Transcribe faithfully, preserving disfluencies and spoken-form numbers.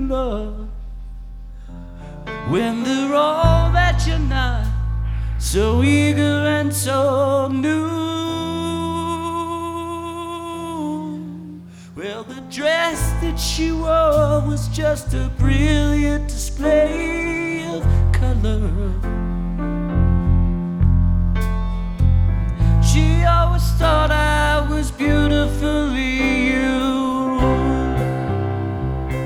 love, when they're all that you're not, so eager and so new. Well, the dress that she wore was just a brilliant display of color.